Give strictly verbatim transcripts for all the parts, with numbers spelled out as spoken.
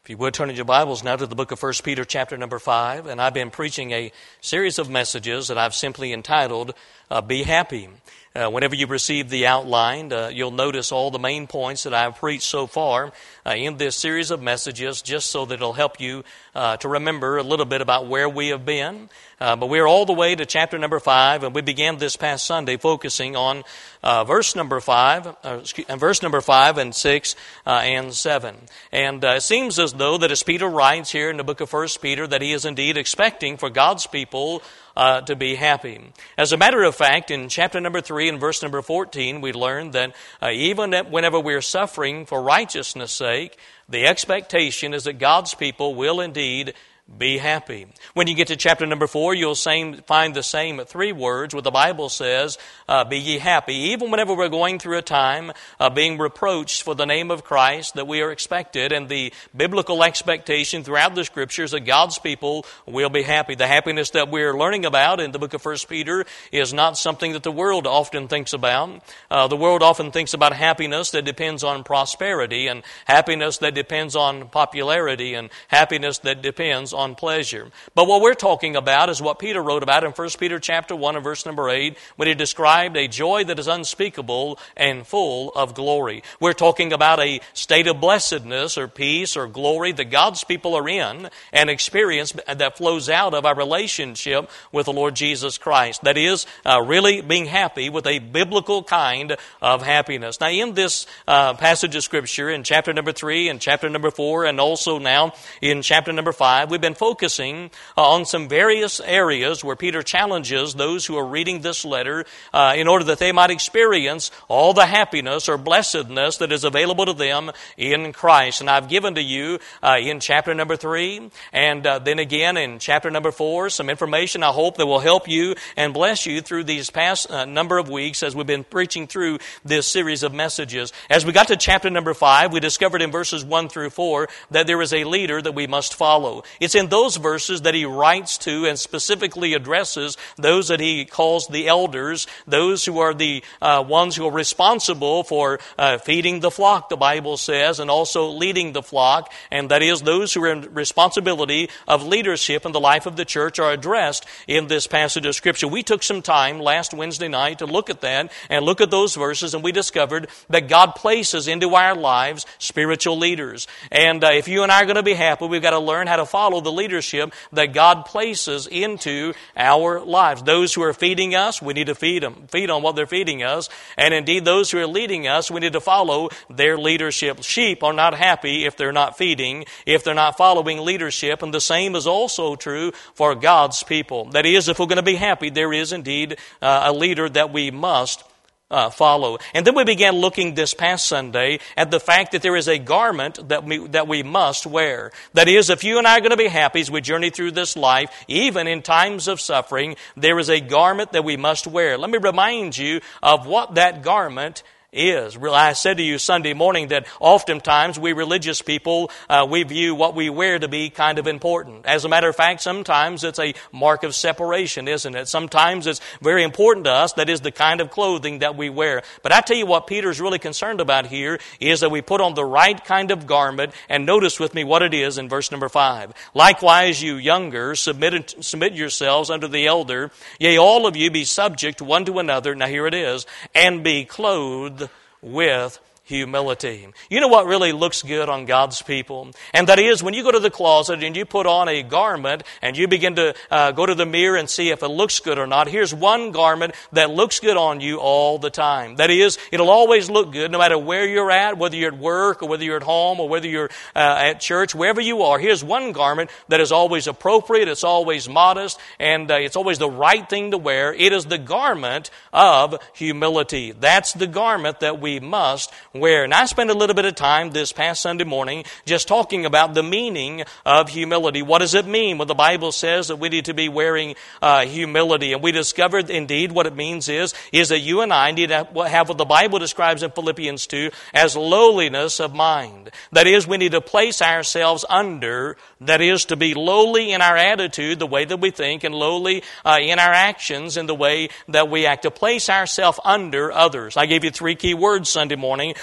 If you would turn in your Bibles now to the book of First Peter chapter number five, and I've been preaching a series of messages that I've simply entitled, uh, Be Happy. Uh, whenever you receive the outline, uh, you'll notice all the main points that I've preached so far uh, in this series of messages, just so that it'll help you uh, to remember a little bit about where we have been. Uh, but we're all the way to chapter number five, and we began this past Sunday focusing on uh, verse number five, uh, excuse, verse number five and six uh, and seven. And uh, it seems as though that as Peter writes here in the book of First Peter, that he is indeed expecting for God's people Uh, to be happy. As a matter of fact, in chapter number three and verse number fourteen, we learned that uh, even whenever we're suffering for righteousness' sake, the expectation is that God's people will indeed be happy. When you get to chapter number four, you'll same, find the same three words where the Bible says, uh, be ye happy. Even whenever we're going through a time of being reproached for the name of Christ, that we are expected, and the biblical expectation throughout the Scriptures that God's people will be happy. The happiness that we're learning about in the book of First Peter is not something that the world often thinks about. Uh, the world often thinks about happiness that depends on prosperity, and happiness that depends on popularity, and happiness that depends on pleasure. But what we're talking about is what Peter wrote about in First Peter chapter one and verse number eight, when he described a joy that is unspeakable and full of glory. We're talking about a state of blessedness or peace or glory that God's people are in and experience that flows out of our relationship with the Lord Jesus Christ. That is, uh, really being happy with a biblical kind of happiness. Now, in this uh, passage of Scripture, in chapter number three and chapter number four, and also now in chapter number five, we've been focusing on some various areas where Peter challenges those who are reading this letter uh, in order that they might experience all the happiness or blessedness that is available to them in Christ. And I've given to you uh, in chapter number three and uh, then again in chapter number four some information I hope that will help you and bless you through these past uh, number of weeks as we've been preaching through this series of messages. As we got to chapter number five, we discovered in verses one through four that there is a leader that we must follow. It's in those verses that he writes to and specifically addresses those that he calls the elders, those who are the uh, ones who are responsible for uh, feeding the flock, the Bible says, and also leading the flock, and that is those who are in responsibility of leadership in the life of the church are addressed in this passage of Scripture. We took some time last Wednesday night to look at that and look at those verses, and we discovered that God places into our lives spiritual leaders. And uh, if you and I are going to be happy, we've got to learn how to follow the leadership that God places into our lives. Those who are feeding us, we need to feed them, feed on what they're feeding us. And indeed, those who are leading us, we need to follow their leadership. Sheep are not happy if they're not feeding, if they're not following leadership. And the same is also true for God's people. That is, if we're going to be happy, there is indeed uh, a leader that we must Uh, follow. And then we began looking this past Sunday at the fact that there is a garment that we, that we must wear. That is, if you and I are going to be happy as we journey through this life, even in times of suffering, there is a garment that we must wear. Let me remind you of what that garment is. I said to you Sunday morning that oftentimes we religious people, uh, we view what we wear to be kind of important. As a matter of fact, sometimes it's a mark of separation, isn't it? Sometimes it's very important to us, that is the kind of clothing that we wear. But I tell you what Peter's really concerned about here is that we put on the right kind of garment, and notice with me what it is in verse number five. Likewise, you younger, submit, submit yourselves unto the elder, yea, all of you be subject one to another, now here it is, and be clothed with humility. You know what really looks good on God's people? And that is when you go to the closet and you put on a garment and you begin to uh, go to the mirror and see if it looks good or not. Here's one garment that looks good on you all the time. That is, it'll always look good no matter where you're at, whether you're at work or whether you're at home or whether you're uh, at church, wherever you are. Here's one garment that is always appropriate, it's always modest, and uh, it's always the right thing to wear. It is the garment of humility. That's the garment that we must wear. And I spent a little bit of time this past Sunday morning just talking about the meaning of humility. What does it mean when the Bible says that we need to be wearing uh, humility? And we discovered indeed what it means is, is that you and I need to have what the Bible describes in Philippians two as lowliness of mind. That is, we need to place ourselves under, that is, to be lowly in our attitude, the way that we think, and lowly uh, in our actions, in the way that we act, to place ourselves under others. I gave you three key words Sunday morning.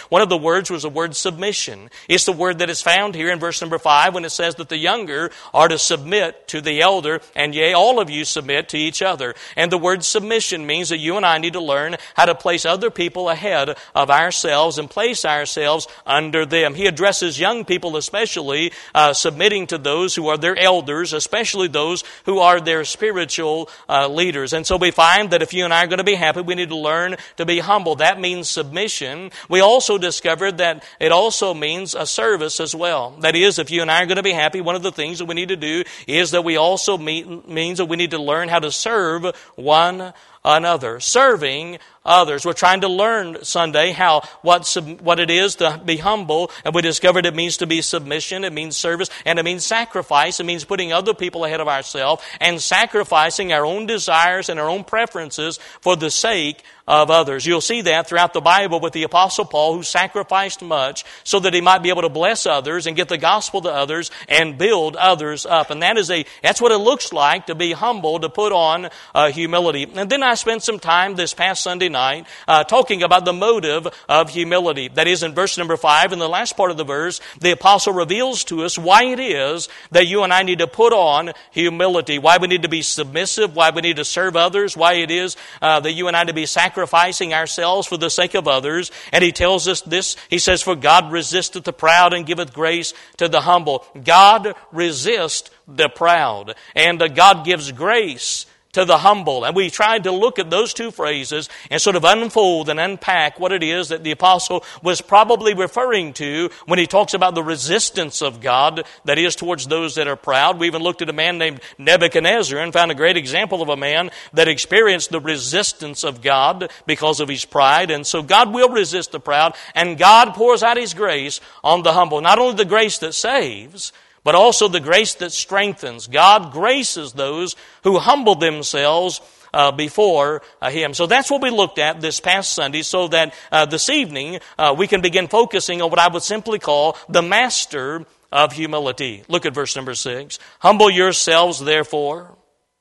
One of the words was the word submission. It's the word that is found here in verse number five when it says that the younger are to submit to the elder, and yea, all of you submit to each other. And the word submission means that you and I need to learn how to place other people ahead of ourselves and place ourselves under them. He addresses young people especially uh, submitting to those who are their elders, especially those who are their spiritual uh, leaders. And so we find that if you and I are going to be happy, we need to learn to be humble. That means submission. We also discovered that it also means a service as well. That is, if you and I are going to be happy, one of the things that we need to do is that we also meet, means that we need to learn how to serve one another. Serving others. We're trying to learn Sunday how what sub, what it is to be humble, and we discovered it means to be submission, it means service, and it means sacrifice. It means putting other people ahead of ourselves and sacrificing our own desires and our own preferences for the sake of others. You'll see that throughout the Bible with the Apostle Paul, who sacrificed much so that he might be able to bless others and get the gospel to others and build others up. And that is a that's what it looks like to be humble, to put on uh, humility. And then I spent some time this past Sunday night uh, talking about the motive of humility. That is, in verse number five, in the last part of the verse, the apostle reveals to us why it is that you and I need to put on humility, why we need to be submissive, why we need to serve others, why it is uh, that you and I need to be sacrificing ourselves for the sake of others. And he tells us this, he says, "For God resisteth the proud and giveth grace to the humble." God resists the proud, and uh, God gives grace to the humble. And we tried to look at those two phrases and sort of unfold and unpack what it is that the apostle was probably referring to when he talks about the resistance of God that is towards those that are proud. We even looked at a man named Nebuchadnezzar and found a great example of a man that experienced the resistance of God because of his pride. And so God will resist the proud, and God pours out His grace on the humble. Not only the grace that saves, but also the grace that strengthens. God graces those who humble themselves uh, before uh, Him. So that's what we looked at this past Sunday, so that uh, this evening uh, we can begin focusing on what I would simply call the master of humility. Look at verse number six. "Humble yourselves, therefore,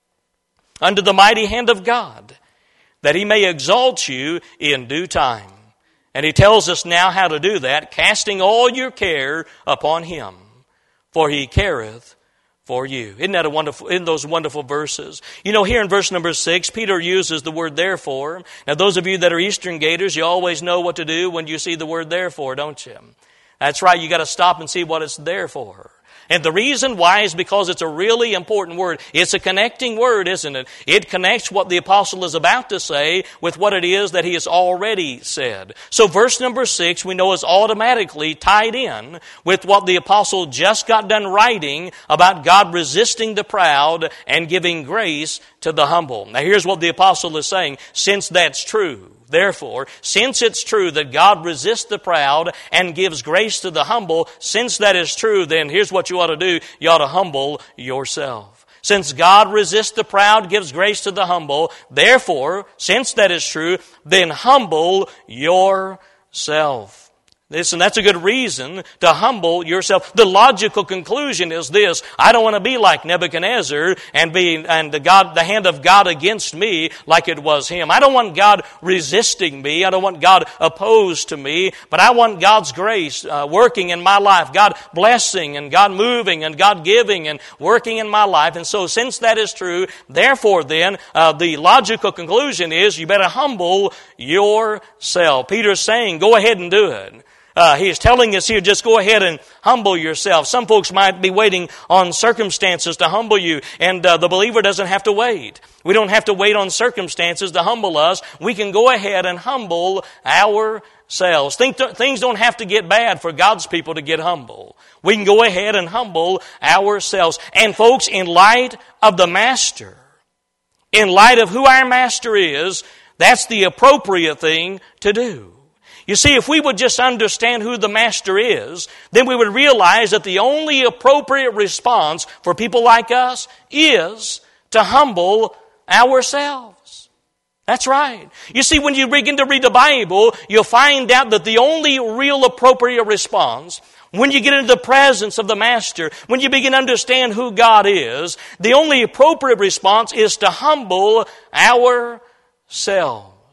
under the mighty hand of God, that He may exalt you in due time." And He tells us now how to do that, casting all your care upon Him, for He careth for you. Isn't that a wonderful, in those wonderful verses? You know, here in verse number six, Peter uses the word therefore. Now, those of you that are Eastern Gators, you always know what to do when you see the word therefore, don't you? That's right, you got to stop and see what it's there for. And the reason why is because it's a really important word. It's a connecting word, isn't it? It connects what the apostle is about to say with what it is that he has already said. So verse number six, we know, is automatically tied in with what the apostle just got done writing about God resisting the proud and giving grace to the humble. Now here's what the apostle is saying. Since that's true, therefore, since it's true that God resists the proud and gives grace to the humble, since that is true, then here's what you ought to do. You ought to humble yourself. Since God resists the proud, gives grace to the humble, therefore, since that is true, then humble yourself. Listen, that's a good reason to humble yourself. The logical conclusion is this: I don't want to be like Nebuchadnezzar and be and the God, the hand of God against me like it was him. I don't want God resisting me. I don't want God opposed to me. But I want God's grace uh, working in my life, God blessing and God moving and God giving and working in my life. And so, since that is true, therefore, then uh, the logical conclusion is you better humble yourself. Peter's saying, go ahead and do it. Uh, he is telling us here, just go ahead and humble yourself. Some folks might be waiting on circumstances to humble you, and uh, the believer doesn't have to wait. We don't have to wait on circumstances to humble us. We can go ahead and humble ourselves. Think th- things don't have to get bad for God's people to get humble. We can go ahead and humble ourselves. And folks, in light of the Master, in light of who our Master is, that's the appropriate thing to do. You see, if we would just understand who the Master is, then we would realize that the only appropriate response for people like us is to humble ourselves. That's right. You see, when you begin to read the Bible, you'll find out that the only real appropriate response, when you get into the presence of the Master, when you begin to understand who God is, the only appropriate response is to humble ourselves.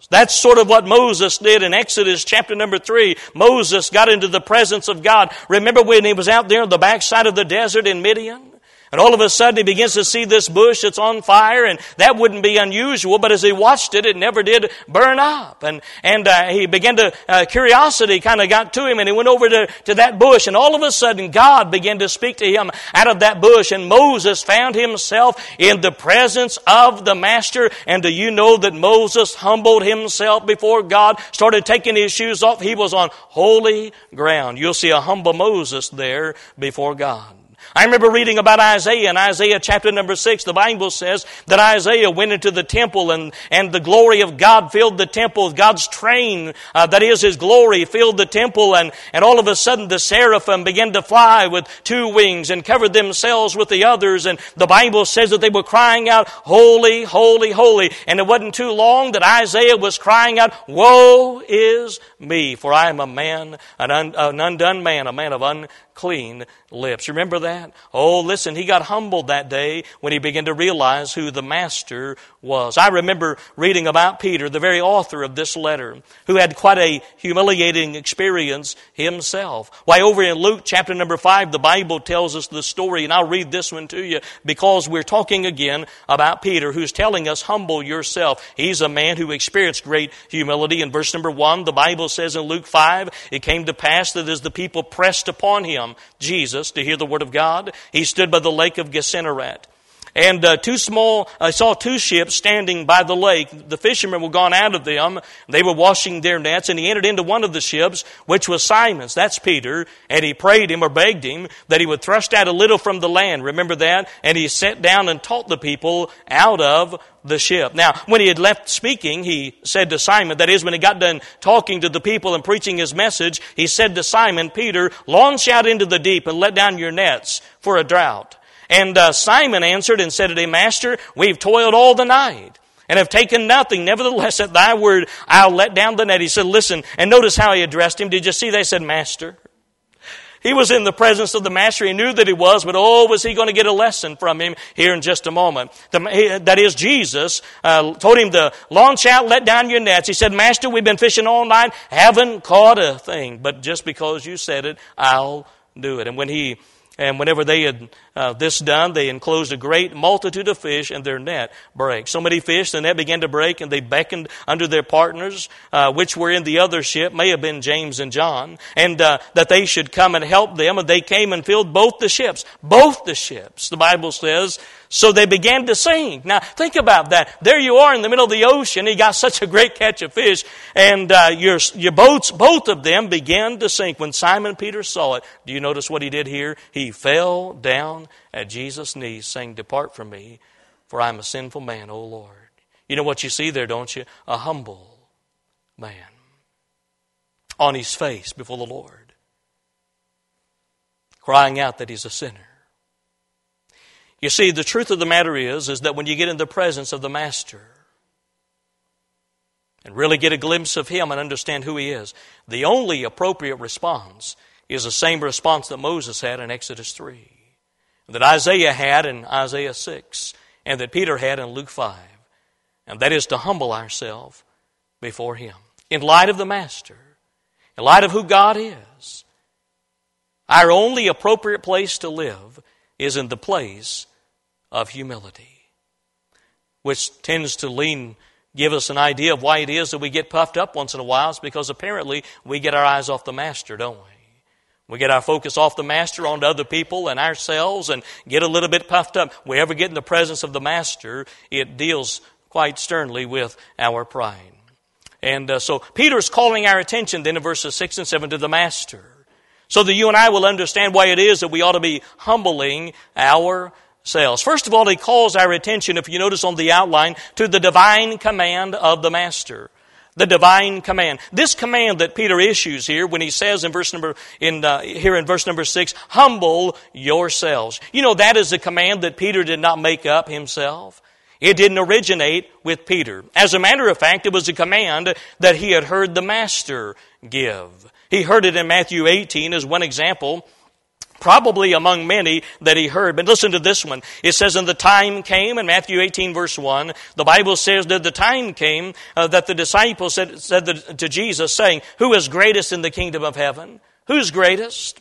That's sort of what Moses did in Exodus chapter number three. Moses got into the presence of God. Remember when he was out there on the backside of the desert in Midian? And all of a sudden he begins to see this bush that's on fire, and that wouldn't be unusual, but as he watched it, it never did burn up. And and uh, he began to, uh, curiosity kind of got to him, and he went over to, to that bush, and all of a sudden God began to speak to him out of that bush, and Moses found himself in the presence of the Master. And do you know that Moses humbled himself before God, started taking his shoes off? He was on holy ground. You'll see a humble Moses there before God. I remember reading about Isaiah in Isaiah chapter number six. The Bible says that Isaiah went into the temple and, and the glory of God filled the temple. God's train, uh, that is His glory, filled the temple. And, and all of a sudden the seraphim began to fly with two wings and covered themselves with the others. And the Bible says that they were crying out, holy, holy, holy. And it wasn't too long that Isaiah was crying out, woe is me, for I am a man, an, un, an undone man, a man of unclean lips. Remember that? Oh, listen, he got humbled that day when he began to realize who the Master was. I remember reading about Peter, the very author of this letter, who had quite a humiliating experience himself. Why, over in Luke chapter number five, the Bible tells us the story, and I'll read this one to you because we're talking again about Peter, who's telling us, humble yourself. He's a man who experienced great humility. In verse number one, the Bible says in Luke five, it came to pass that as the people pressed upon him, Jesus, to hear the word of God, he stood by the lake of Gennesaret. And uh, two small, I uh, saw two ships standing by the lake. The fishermen were gone out of them. They were washing their nets, and he entered into one of the ships, which was Simon's. That's Peter. And he prayed him or begged him that he would thrust out a little from the land. Remember that? And he sat down and taught the people out of the ship. Now, when he had left speaking, he said to Simon, that is, when he got done talking to the people and preaching his message, he said to Simon, Peter, launch out into the deep and let down your nets for a drought. And uh, Simon answered and said to him, Master, we've toiled all the night and have taken nothing. Nevertheless, at thy word, I'll let down the net. He said, listen, and notice how he addressed him. Did you see? They said, Master. He was in the presence of the Master. He knew that he was, but oh, was he going to get a lesson from him here in just a moment. The, that is, Jesus uh, told him to launch out, let down your nets. He said, Master, we've been fishing all night, haven't caught a thing. But just because you said it, I'll do it. And when he And whenever they had uh, this done, they enclosed a great multitude of fish, and their net brake. So many fish, the net began to break, and they beckoned unto their partners, uh, which were in the other ship, may have been James and John, and uh, that they should come and help them. And they came and filled both the ships. Both the ships, the Bible says. So they began to sink. Now, think about that. There you are in the middle of the ocean. You got such a great catch of fish. And uh, your, your boats, both of them, began to sink. When Simon Peter saw it, do you notice what he did here? He fell down at Jesus' knees, saying, Depart from me, for I am a sinful man, O Lord. You know what you see there, don't you? A humble man on his face before the Lord, crying out that he's a sinner. You see, the truth of the matter is, is that when you get in the presence of the Master and really get a glimpse of Him and understand who He is, the only appropriate response is the same response that Moses had in Exodus three, that Isaiah had in Isaiah six, and that Peter had in Luke five. And that is to humble ourselves before Him. In light of the Master, in light of who God is, our only appropriate place to live is in the place of humility, which tends to lean, give us an idea of why it is that we get puffed up once in a while. It's because apparently we get our eyes off the Master, don't we? We get our focus off the Master onto other people and ourselves and get a little bit puffed up. We ever get in the presence of the Master, it deals quite sternly with our pride. And uh, so Peter's calling our attention then in verses six and seven to the Master, so that you and I will understand why it is that we ought to be humbling ourselves. First of all, he calls our attention, if you notice on the outline, to the divine command of the Master. The divine command. This command that Peter issues here when he says in verse number in uh, here in verse number six, humble yourselves. You know, that is a command that Peter did not make up himself. It didn't originate with Peter. As a matter of fact, it was a command that he had heard the Master give. He heard it in Matthew eighteen as one example, Probably among many that he heard. But listen to this one. It says, and the time came, in Matthew eighteen verse one, the Bible says that the time came uh, that the disciples said, said to Jesus, saying, who is greatest in the kingdom of heaven? Who's greatest?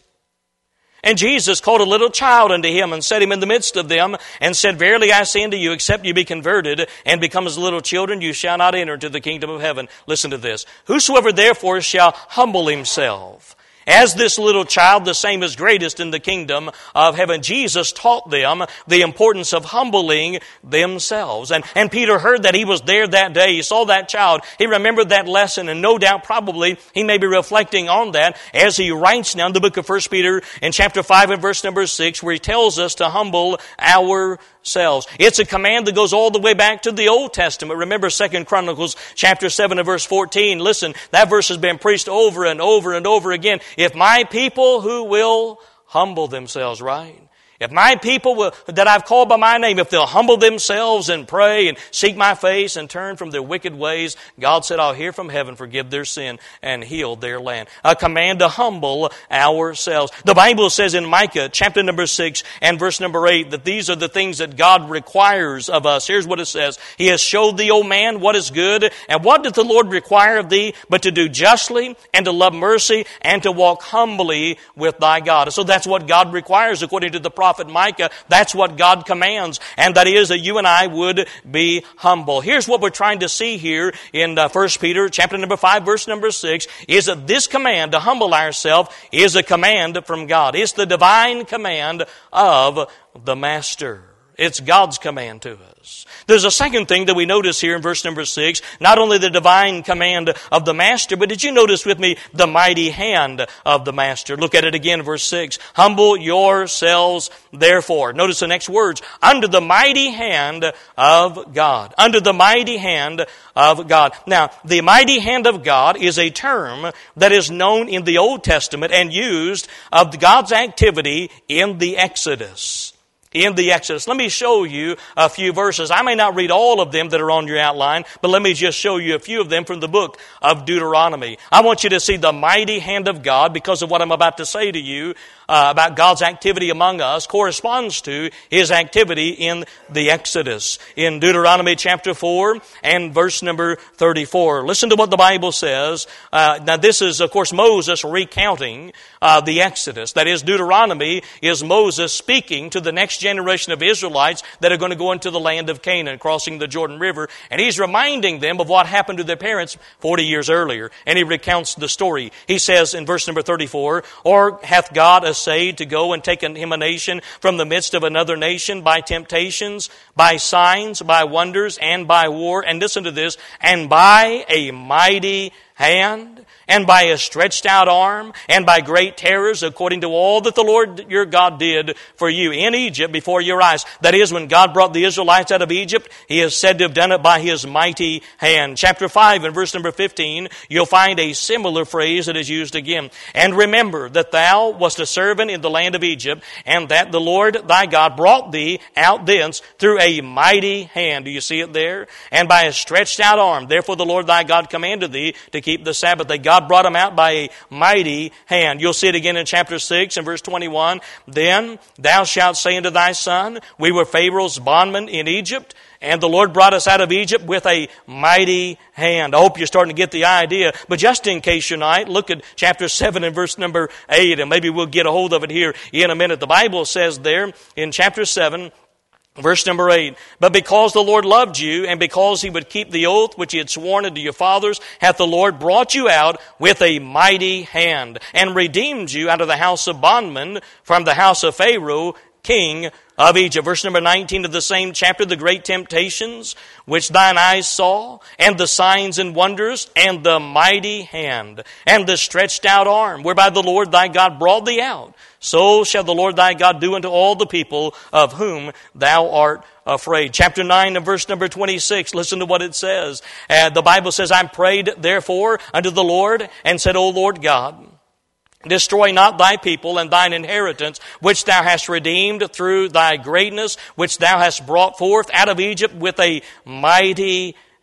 And Jesus called a little child unto him and set him in the midst of them and said, verily I say unto you, except you be converted and become as little children, you shall not enter into the kingdom of heaven. Listen to this. Whosoever therefore shall humble himself as this little child, the same is greatest in the kingdom of heaven. Jesus taught them the importance of humbling themselves. And, and Peter heard that. He was there that day. He saw that child. He remembered that lesson, and no doubt probably he may be reflecting on that as he writes now in the book of First Peter in chapter five and verse number six, where he tells us to humble ourselves. It's a command that goes all the way back to the Old Testament. Remember Second Chronicles chapter seven and verse fourteen. Listen, that verse has been preached over and over and over again. If my people who will humble themselves, right? If my people will, that I've called by my name, if they'll humble themselves and pray and seek my face and turn from their wicked ways, God said, I'll hear from heaven, forgive their sin, and heal their land. A command to humble ourselves. The Bible says in Micah chapter number six and verse number eight that these are the things that God requires of us. Here's what it says. He has showed thee, O man, what is good, and what doth the Lord require of thee, but to do justly and to love mercy and to walk humbly with thy God. So that's what God requires according to the prophet Micah. That's what God commands, and that is that you and I would be humble. Here's what we're trying to see here in uh, First Peter chapter number five, verse number six, is that this command to humble ourselves is a command from God. It's the divine command of the Master. It's God's command to us. There's a second thing that we notice here in verse number six. Not only the divine command of the Master, but did you notice with me the mighty hand of the Master? Look at it again, verse six. Humble yourselves, therefore. Notice the next words. Under the mighty hand of God. Under the mighty hand of God. Now, the mighty hand of God is a term that is known in the Old Testament and used of God's activity in the Exodus. In the Exodus. Let me show you a few verses. I may not read all of them that are on your outline, but let me just show you a few of them from the book of Deuteronomy. I want you to see the mighty hand of God because of what I'm about to say to you uh, about God's activity among us corresponds to His activity in the Exodus. In Deuteronomy chapter four and verse number thirty-four. Listen to what the Bible says. Uh, now this is, of course, Moses recounting uh, the Exodus. That is, Deuteronomy is Moses speaking to the next generation of Israelites that are going to go into the land of Canaan, crossing the Jordan River. And he's reminding them of what happened to their parents forty years earlier. And he recounts the story. He says in verse number thirty-four, or hath God essayed to go and take him a nation from the midst of another nation by temptations, by signs, by wonders, and by war? And listen to this, and by a mighty hand, and by a stretched out arm, and by great terrors, according to all that the Lord your God did for you in Egypt before your eyes. That is, when God brought the Israelites out of Egypt, He is said to have done it by His mighty hand. Chapter five and verse number fifteen, you'll find a similar phrase that is used again. And remember that thou wast a servant in the land of Egypt, and that the Lord thy God brought thee out thence through a mighty hand. Do you see it there? And by a stretched out arm. Therefore the Lord thy God commanded thee to keep the Sabbath day. God brought them out by a mighty hand. You'll see it again in chapter six and verse twenty-one. Then thou shalt say unto thy son, we were Pharaoh's bondmen in Egypt, and the Lord brought us out of Egypt with a mighty hand. I hope you're starting to get the idea. But just in case you're not, look at chapter seven and verse number eight, and maybe we'll get a hold of it here in a minute. The Bible says there in chapter seven, verse number eight, but because the Lord loved you, and because He would keep the oath which He had sworn unto your fathers, hath the Lord brought you out with a mighty hand, and redeemed you out of the house of bondmen, from the house of Pharaoh, king of Egypt. Verse number nineteen of the same chapter, the great temptations which thine eyes saw, and the signs and wonders, and the mighty hand, and the stretched out arm, whereby the Lord thy God brought thee out. So shall the Lord thy God do unto all the people of whom thou art afraid. Chapter nine and verse number twenty-six, listen to what it says. Uh, the Bible says, I prayed therefore unto the Lord, and said, O Lord God, destroy not thy people and thine inheritance, which thou hast redeemed through thy greatness, which thou hast brought forth out of Egypt with a mighty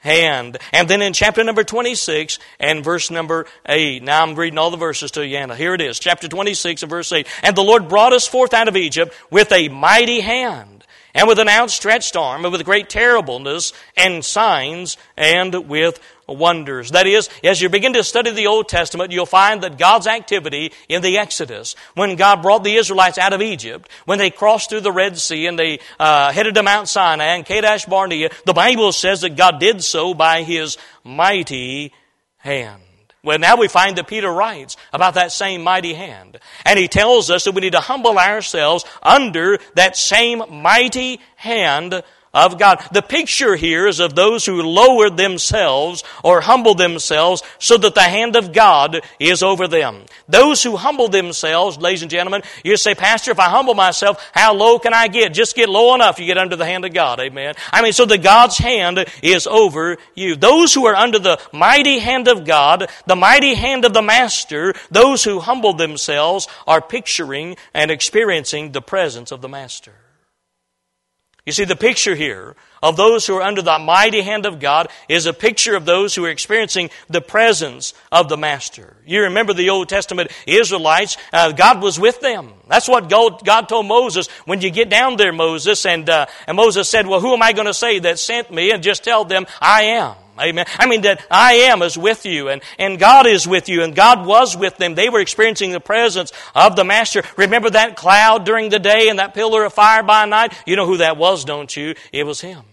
hand. And then in chapter number twenty-six and verse number eight. Now I'm reading all the verses to you, Anna. Here it is, chapter twenty-six and verse eight. And the Lord brought us forth out of Egypt with a mighty hand, and with an outstretched arm, and with great terribleness, and signs, and with wonders. That is, as you begin to study the Old Testament, you'll find that God's activity in the Exodus, when God brought the Israelites out of Egypt, when they crossed through the Red Sea and they uh, headed to Mount Sinai and Kadesh Barnea, the Bible says that God did so by His mighty hand. Well, now we find that Peter writes about that same mighty hand. And he tells us that we need to humble ourselves under that same mighty hand of God. The picture here is of those who lowered themselves or humbled themselves so that the hand of God is over them. Those who humble themselves, ladies and gentlemen, you say, Pastor, if I humble myself, how low can I get? Just get low enough, you get under the hand of God. Amen. I mean, so that God's hand is over you. Those who are under the mighty hand of God, the mighty hand of the Master, those who humble themselves are picturing and experiencing the presence of the Master. You see, the picture here of those who are under the mighty hand of God is a picture of those who are experiencing the presence of the Master. You remember the Old Testament Israelites, uh, God was with them. That's what God, God told Moses, when you get down there, Moses, and, uh, and Moses said, well, who am I going to say that sent me? And just tell them, I am. Amen. I mean that I am is with you, and, and God is with you, and God was with them. They were experiencing the presence of the Master. Remember that cloud during the day and that pillar of fire by night? You know who that was, don't you? It was Him.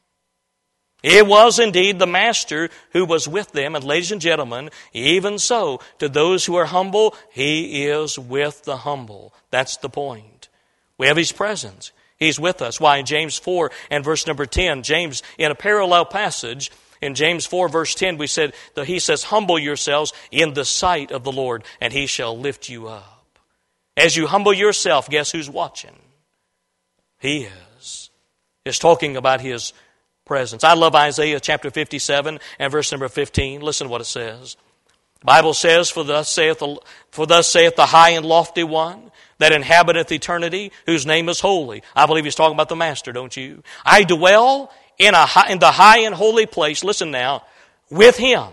It was indeed the Master who was with them. And ladies and gentlemen, even so, to those who are humble, He is with the humble. That's the point. We have His presence. He's with us. Why, in James four and verse number ten, James, in a parallel passage, in James four verse ten, we said that he says, humble yourselves in the sight of the Lord, and He shall lift you up. As you humble yourself, guess who's watching? He is. He's talking about His presence. I love Isaiah chapter fifty-seven and verse number fifteen. Listen to what it says. The Bible says, For thus saith the, for thus saith the high and lofty one, that inhabiteth eternity, whose name is holy. I believe he's talking about the Master, don't you? I dwell in a high, in the high and holy place, listen now, with Him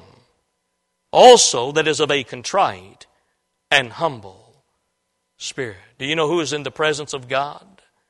also that is of a contrite and humble spirit. Do you know who is in the presence of God?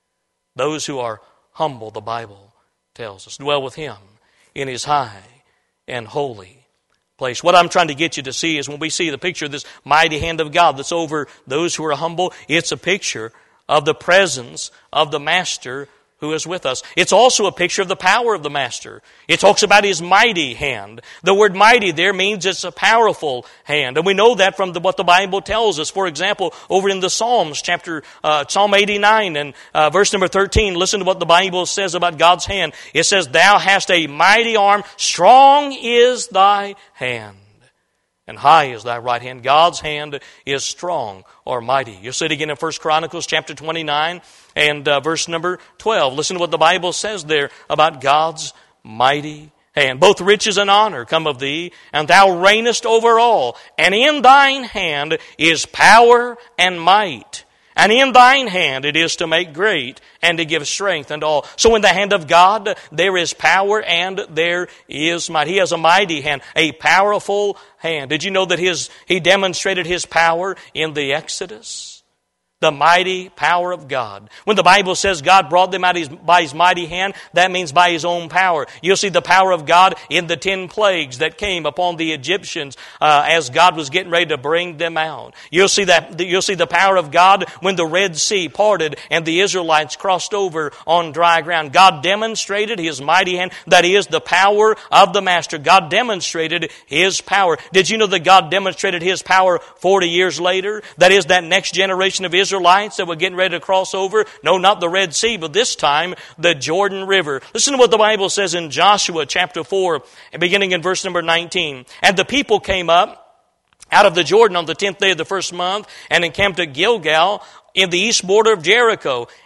Those who are humble, the Bible tells us. Dwell with Him in His high and holy place. What I'm trying to get you to see is when we see the picture of this mighty hand of God that's over those who are humble, it's a picture of the presence of the Master who is with us. It's also a picture of the power of the Master. It talks about His mighty hand. The word mighty there means it's a powerful hand. And we know that from the, what the Bible tells us. For example, over in the Psalms, chapter uh, Psalm eighty-nine and uh, verse number thirteen, listen to what the Bible says about God's hand. It says, Thou hast a mighty arm, strong is thy hand, and high is thy right hand. God's hand is strong or mighty. You'll see it again in First Chronicles chapter twenty-nine and uh, verse number twelve. Listen to what the Bible says there about God's mighty hand. Both riches and honor come of thee, and thou reignest over all. And in thine hand is power and might. And in thine hand it is to make great and to give strength unto all. So in the hand of God there is power and there is might. He has a mighty hand, a powerful hand. Did you know that his He demonstrated His power in the Exodus? The mighty power of God. When the Bible says God brought them out by His mighty hand, that means by His own power. You'll see the power of God in the ten plagues that came upon the Egyptians uh, as God was getting ready to bring them out. You'll see that. You'll see the power of God when the Red Sea parted and the Israelites crossed over on dry ground. God demonstrated His mighty hand. That is the power of the Master. God demonstrated His power. Did you know that God demonstrated His power forty years later? That is that next generation of Israelites Israelites that were getting ready to cross over. No, not the Red Sea, but this time the Jordan River. Listen to what the Bible says in Joshua chapter four, beginning in verse number nineteen. And the people came up out of the Jordan on the tenth day of the first month and encamped at Gilgal in the east border of Jericho.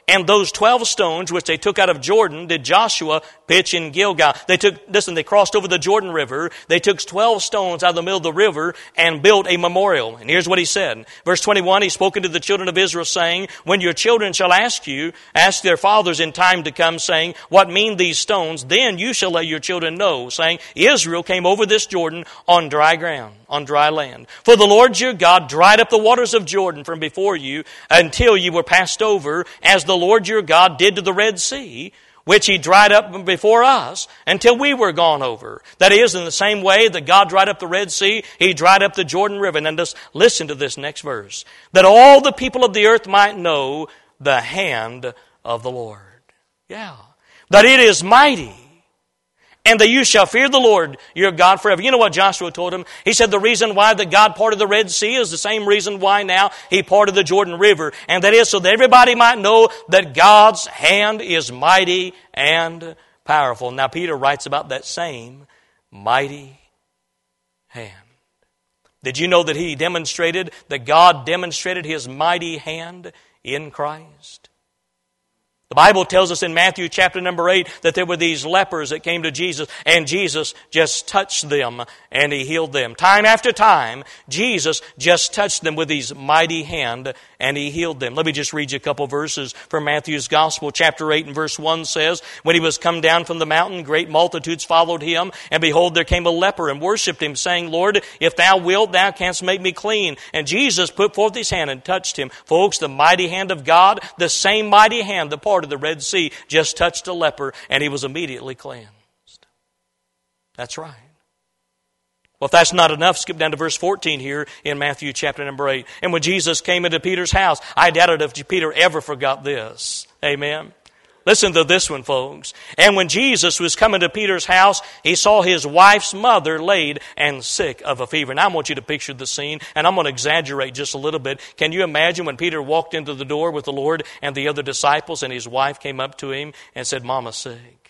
And those twelve stones which they took out of Jordan did Joshua pitch in Gilgal. They took, listen, they crossed over the Jordan River. They took twelve stones out of the middle of the river and built a memorial. And here's what he said. Verse twenty-one, he spoke unto the children of Israel, saying, when your children shall ask you, ask their fathers in time to come, saying, what mean these stones? Then you shall let your children know, saying, Israel came over this Jordan on dry ground, on dry land. For the Lord your God dried up the waters of Jordan from before you until you were passed over, as the Lord your God did to the Red Sea, which he dried up before us until we were gone over. That is, in the same way that God dried up the Red Sea, he dried up the Jordan River. And then just listen to this next verse. That all the people of the earth might know the hand of the Lord. Yeah. That it is mighty. And that you shall fear the Lord your God forever. You know what Joshua told him? He said the reason why that God parted the Red Sea is the same reason why now he parted the Jordan River. And that is so that everybody might know that God's hand is mighty and powerful. Now Peter writes about that same mighty hand. Did you know that he demonstrated, that God demonstrated his mighty hand in Christ? The Bible tells us in Matthew chapter number eight that there were these lepers that came to Jesus, and Jesus just touched them and he healed them. Time after time, Jesus just touched them with his mighty hand and he healed them. Let me just read you a couple verses from Matthew's Gospel. Chapter eight and verse one says, when he was come down from the mountain, great multitudes followed him, and behold, there came a leper and worshipped him, saying, Lord, if thou wilt, thou canst make me clean. And Jesus put forth his hand and touched him. Folks, the mighty hand of God, the same mighty hand, the part of the Red Sea, just touched a leper and he was immediately cleansed. That's right. Well, if that's not enough, skip down to verse fourteen here in Matthew chapter number eight. And when Jesus came into Peter's house, I doubted if Peter ever forgot this. Amen. Listen to this one, folks. And when Jesus was coming to Peter's house, he saw his wife's mother laid and sick of a fever. Now I want you to picture the scene, and I'm going to exaggerate just a little bit. Can you imagine when Peter walked into the door with the Lord and the other disciples, and his wife came up to him and said, Mama's sick.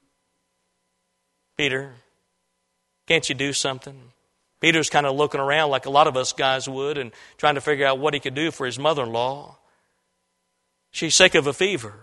Peter, can't you do something? Peter's kind of looking around like a lot of us guys would and trying to figure out what he could do for his mother-in-law. She's sick of a fever.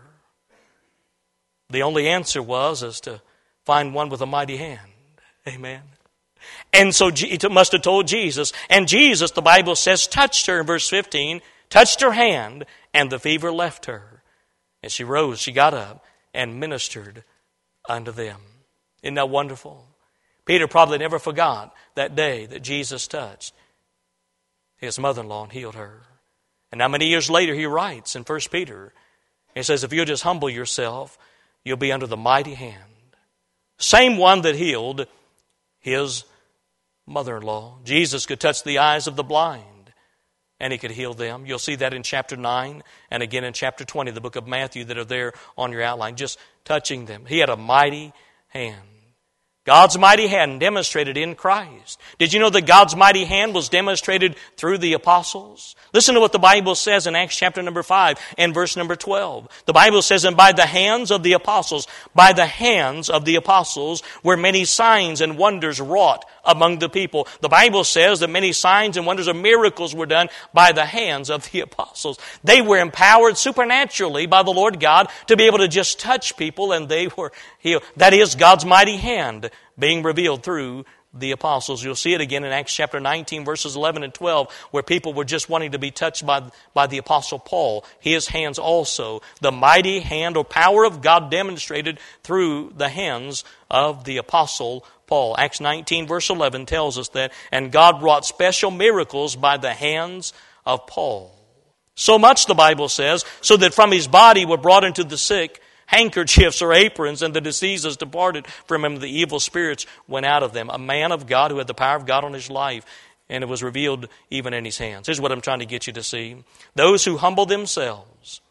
The only answer was is to find one with a mighty hand. Amen. And so he must have told Jesus. And Jesus, the Bible says, touched her in verse fifteen, touched her hand, and the fever left her. And she rose, she got up, and ministered unto them. Isn't that wonderful? Peter probably never forgot that day that Jesus touched his mother-in-law and healed her. And now many years later he writes in First Peter, he says, if you'll just humble yourself, you'll be under the mighty hand. Same one that healed his mother-in-law. Jesus could touch the eyes of the blind and he could heal them. You'll see that in chapter nine and again in chapter twenty, the book of Matthew, that are there on your outline, just touching them. He had a mighty hand. God's mighty hand demonstrated in Christ. Did you know that God's mighty hand was demonstrated through the apostles? Listen to what the Bible says in Acts chapter number five and verse number twelve. The Bible says, and by the hands of the apostles, by the hands of the apostles were many signs and wonders wrought among the people. The Bible says that many signs and wonders and miracles were done by the hands of the apostles. They were empowered supernaturally by the Lord God to be able to just touch people and they were healed. That is God's mighty hand being revealed through the apostles. You'll see it again in Acts chapter nineteen, verses eleven and twelve, where people were just wanting to be touched by, by the apostle Paul. His hands also, the mighty hand or power of God demonstrated through the hands of the apostle Paul. Acts nineteen, verse eleven tells us that, and God wrought special miracles by the hands of Paul. So much, the Bible says, so that from his body were brought into the sick handkerchiefs or aprons, and the diseases departed from him. The evil spirits went out of them. A man of God who had the power of God on his life, and it was revealed even in his hands. Here's what I'm trying to get you to see. Those who humble themselves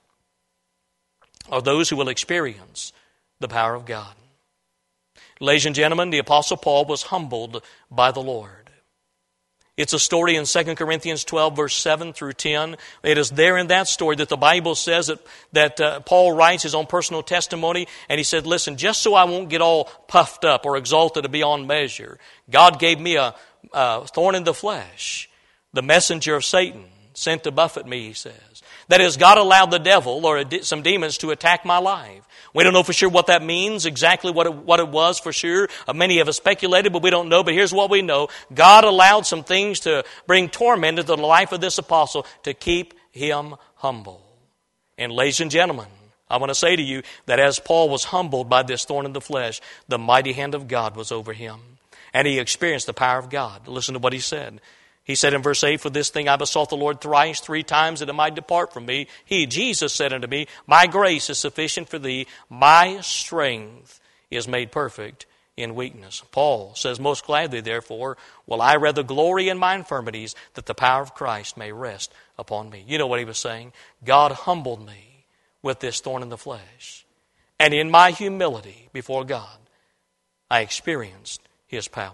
are those who will experience the power of God. Ladies and gentlemen, the Apostle Paul was humbled by the Lord. It's a story in Second Corinthians twelve, verse seven through ten. It is there in that story that the Bible says that, that uh, Paul writes his own personal testimony, and he said, listen, just so I won't get all puffed up or exalted to beyond measure, God gave me a, a thorn in the flesh, the messenger of Satan, sent to buffet me, he says. That is, God allowed the devil or some demons to attack my life. We don't know for sure what that means, exactly what it, what it was for sure. Uh, many have speculated, but we don't know. But here's what we know. God allowed some things to bring torment into the life of this apostle to keep him humble. And ladies and gentlemen, I want to say to you that as Paul was humbled by this thorn in the flesh, the mighty hand of God was over him. And he experienced the power of God. Listen to what he said. He said in verse eight, "For this thing I besought the Lord thrice, three times, that it might depart from me. He, Jesus, said unto me, My grace is sufficient for thee. My strength is made perfect in weakness." Paul says, "Most gladly, therefore, will I rather glory in my infirmities, that the power of Christ may rest upon me." You know what he was saying? God humbled me with this thorn in the flesh. And in my humility before God, I experienced His power.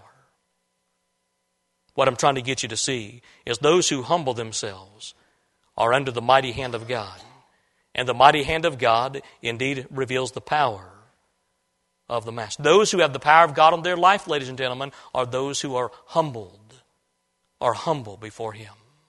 What I'm trying to get you to see is those who humble themselves are under the mighty hand of God. And the mighty hand of God indeed reveals the power of the Master. Those who have the power of God in their life, ladies and gentlemen, are those who are humbled, are humble before Him.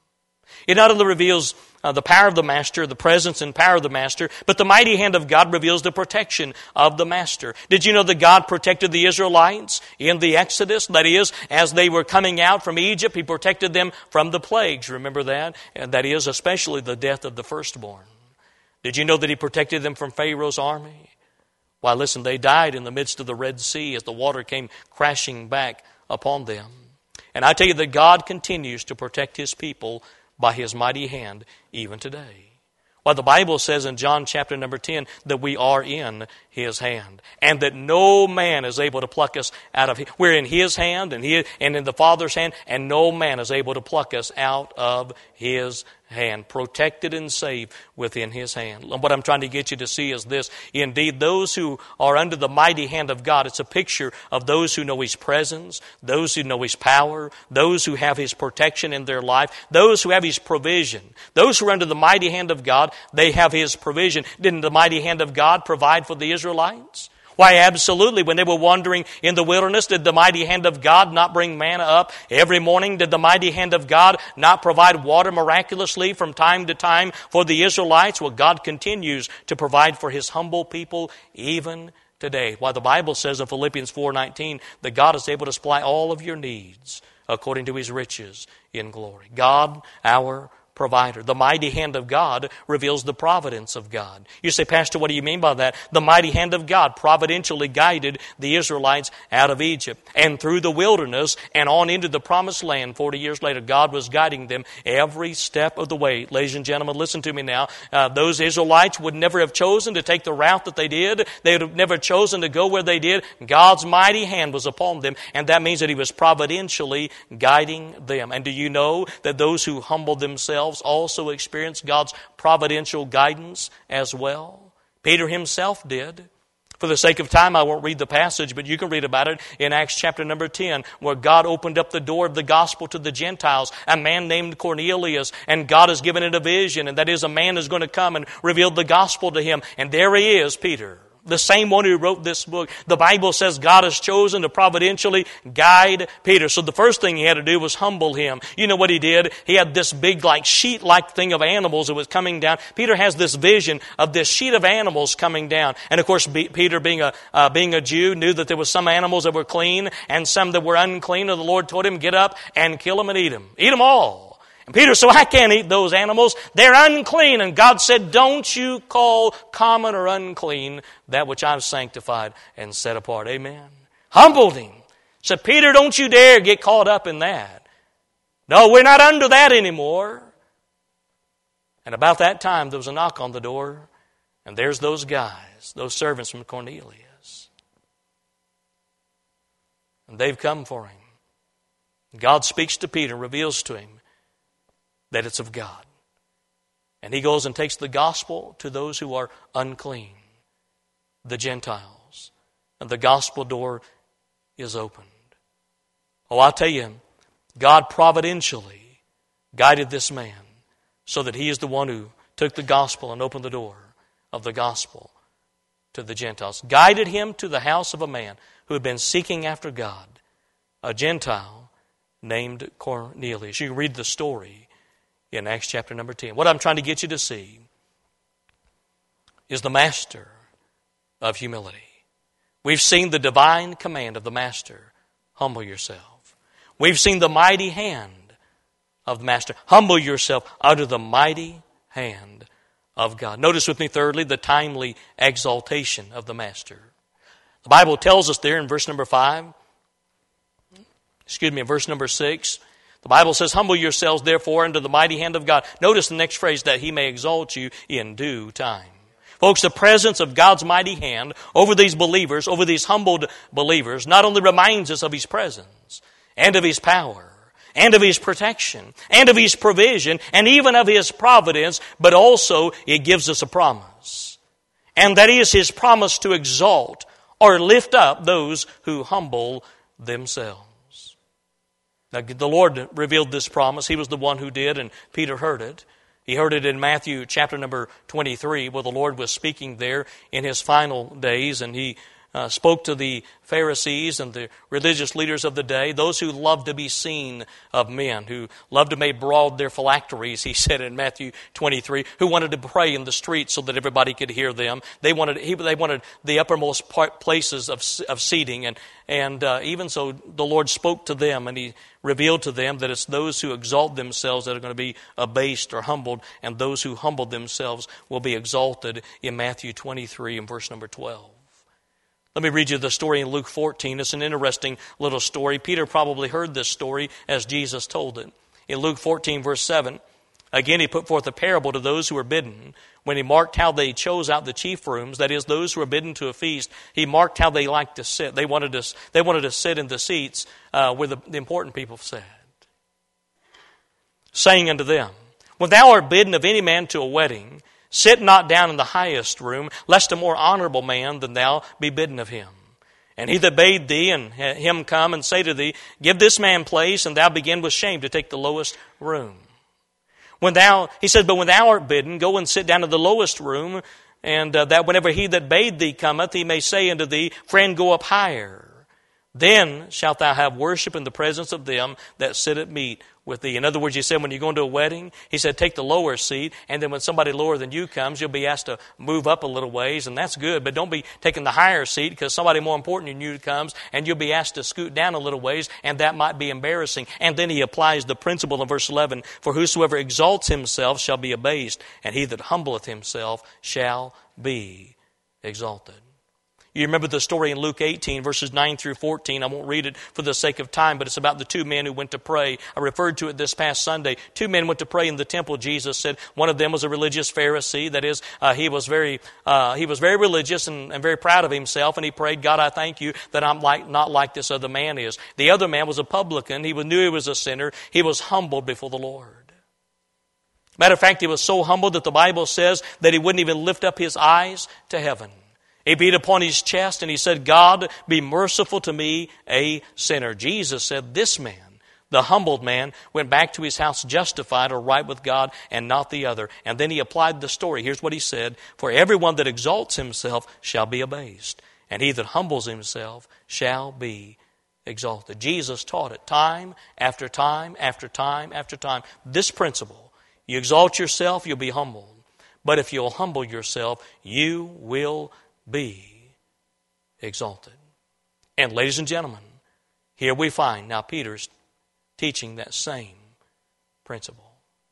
It not only reveals uh, the power of the Master, the presence and power of the Master, but the mighty hand of God reveals the protection of the Master. Did you know that God protected the Israelites in the Exodus? That is, as they were coming out from Egypt, He protected them from the plagues. Remember that? And that is, especially the death of the firstborn. Did you know that He protected them from Pharaoh's army? Why, listen, they died in the midst of the Red Sea as the water came crashing back upon them. And I tell you that God continues to protect His people by His mighty hand even today. Well, the Bible says in John chapter number ten that we are in His hand and that no man is able to pluck us out of His. We're in His hand and, he, and in the Father's hand, and no man is able to pluck us out of His hand, protected and saved within His hand. And what I'm trying to get you to see is this. Indeed, those who are under the mighty hand of God, it's a picture of those who know His presence, those who know His power, those who have His protection in their life, those who have His provision. Those who are under the mighty hand of God, they have His provision. Didn't the mighty hand of God provide for the Israelites? Why, absolutely. When they were wandering in the wilderness, did the mighty hand of God not bring manna up every morning? Did the mighty hand of God not provide water miraculously from time to time for the Israelites? Well, God continues to provide for His humble people even today. Why, the Bible says in Philippians four nineteen that God is able to supply all of your needs according to His riches in glory. God, our provider. The mighty hand of God reveals the providence of God. You say, Pastor, what do you mean by that? The mighty hand of God providentially guided the Israelites out of Egypt and through the wilderness and on into the promised land. Forty years later, God was guiding them every step of the way. Ladies and gentlemen, listen to me now. Uh, those Israelites would never have chosen to take the route that they did. They would have never chosen to go where they did. God's mighty hand was upon them, and that means that He was providentially guiding them. And do you know that those who humble themselves also experience God's providential guidance as well? Peter himself did. For the sake of time, I won't read the passage, but you can read about it in Acts chapter number ten, where God opened up the door of the gospel to the Gentiles, a man named Cornelius, and God has given it a vision, and that is a man is going to come and reveal the gospel to him. And there he is, Peter, the same one who wrote this book. The Bible says God has chosen to providentially guide Peter. So the first thing he had to do was humble him. You know what he did? He had this big, like, sheet-like thing of animals that was coming down. Peter has this vision of this sheet of animals coming down. And of course, B- Peter, being a uh, being a Jew, knew that there were some animals that were clean and some that were unclean. And the Lord told him, get up and kill them and eat them. Eat them all. And Peter said, I can't eat those animals. They're unclean. And God said, don't you call common or unclean that which I've sanctified and set apart. Amen. Humbled him. Said, Peter, don't you dare get caught up in that. No, we're not under that anymore. And about that time, there was a knock on the door. And there's those guys, those servants from Cornelius. And they've come for him. God speaks to Peter, reveals to him that it's of God. And he goes and takes the gospel to those who are unclean, the Gentiles. And the gospel door is opened. Oh, I'll tell you, God providentially guided this man so that he is the one who took the gospel and opened the door of the gospel to the Gentiles. Guided him to the house of a man who had been seeking after God, a Gentile named Cornelius. You can read the story in Acts chapter number ten. What I'm trying to get you to see is the master of humility. We've seen the divine command of the master, humble yourself. We've seen the mighty hand of the master, humble yourself under the mighty hand of God. Notice with me, thirdly, the timely exaltation of the master. The Bible tells us there in verse number five, excuse me, in verse number six, the Bible says, humble yourselves therefore under the mighty hand of God. Notice the next phrase, that he may exalt you in due time. Folks, the presence of God's mighty hand over these believers, over these humbled believers, not only reminds us of His presence and of His power and of His protection and of His provision and even of His providence, but also it gives us a promise. And that is His promise to exalt or lift up those who humble themselves. Now, the Lord revealed this promise. He was the one who did, and Peter heard it. He heard it in Matthew chapter number twenty-three, where the Lord was speaking there in His final days, and He uh, spoke to the Pharisees and the religious leaders of the day, those who loved to be seen of men, who loved to make broad their phylacteries, He said in Matthew twenty-three, who wanted to pray in the streets so that everybody could hear them. They wanted he, they wanted the uppermost part, places of, of seating, and, and uh, even so the Lord spoke to them, and He revealed to them that it's those who exalt themselves that are going to be abased or humbled, and those who humble themselves will be exalted in Matthew twenty-three and verse number twelve. Let me read you the story in Luke fourteen. It's an interesting little story. Peter probably heard this story as Jesus told it. In Luke fourteen, verse seven, again He put forth a parable to those who were bidden. When He marked how they chose out the chief rooms, that is, those who were bidden to a feast, He marked how they liked to sit. They wanted to, they wanted to sit in the seats uh, where the, the important people sat. Saying unto them, when thou art bidden of any man to a wedding, sit not down in the highest room, lest a more honorable man than thou be bidden of him. And he that bade thee, and him come and say to thee, give this man place, and thou begin with shame to take the lowest room. When thou, he said, but when thou art bidden, go and sit down in the lowest room, and uh, that whenever he that bade thee cometh, he may say unto thee, friend, go up higher. Then shalt thou have worship in the presence of them that sit at meat with thee. In other words, He said, when you go into a wedding, He said, take the lower seat, and then when somebody lower than you comes, you'll be asked to move up a little ways, and that's good, but don't be taking the higher seat because somebody more important than you comes, and you'll be asked to scoot down a little ways, and that might be embarrassing. And then He applies the principle in verse eleven, for whosoever exalts himself shall be abased, and he that humbleth himself shall be exalted. You remember the story in Luke eighteen, verses nine through fourteen. I won't read it for the sake of time, but it's about the two men who went to pray. I referred to it this past Sunday. Two men went to pray in the temple, Jesus said. One of them was a religious Pharisee. That is, uh, he was very uh, he was very religious and, and very proud of himself, and he prayed, God, I thank you that I'm like not like this other man is. The other man was a publican. He knew he was a sinner. He was humbled before the Lord. Matter of fact, he was so humbled that the Bible says that he wouldn't even lift up his eyes to heaven. He beat upon his chest and he said, God, be merciful to me, a sinner. Jesus said, this man, the humbled man, went back to his house justified or right with God and not the other. And then he applied the story. Here's what he said, for everyone that exalts himself shall be abased, and he that humbles himself shall be exalted. Jesus taught it time after time after time after time. This principle, you exalt yourself, you'll be humbled. But if you'll humble yourself, you will be exalted. And ladies and gentlemen, here we find now Peter's teaching that same principle.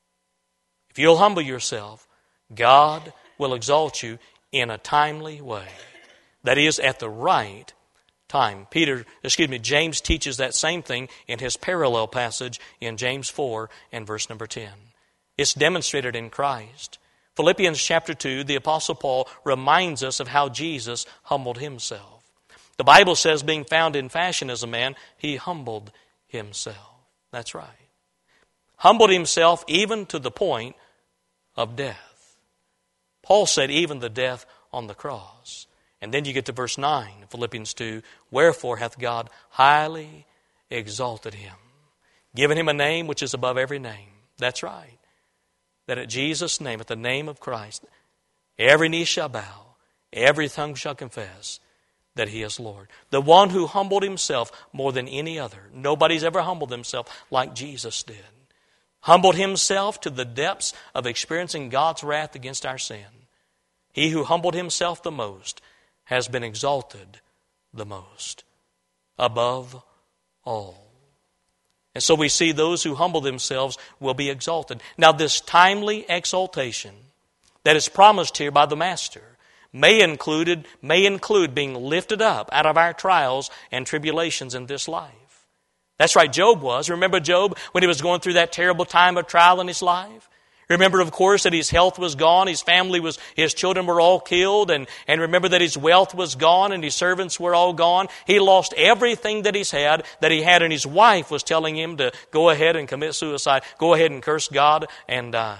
If you'll humble yourself, God will exalt you in a timely way. That is, at the right time. Peter, excuse me, James teaches that same thing in his parallel passage in James four and verse number ten. It's demonstrated in Christ. Philippians chapter two, the Apostle Paul reminds us of how Jesus humbled himself. The Bible says, being found in fashion as a man, he humbled himself. That's right. Humbled himself even to the point of death. Paul said even the death on the cross. And then you get to verse nine of Philippians two, wherefore hath God highly exalted him, given him a name which is above every name. That's right. That at Jesus' name, at the name of Christ, every knee shall bow, every tongue shall confess that He is Lord. The one who humbled Himself more than any other. Nobody's ever humbled himself like Jesus did. humbled himself to the depths of experiencing God's wrath against our sin. He who humbled himself the most has been exalted the most above all. And so we see those who humble themselves will be exalted. Now this timely exaltation that is promised here by the Master may include, may include being lifted up out of our trials and tribulations in this life. That's right, Job was. Remember Job when he was going through that terrible time of trial in his life? Remember, of course, that his health was gone, his family was, his children were all killed, and, and remember that his wealth was gone and his servants were all gone. He lost everything that he's had, that he had, and his wife was telling him to go ahead and commit suicide, go ahead and curse God and die.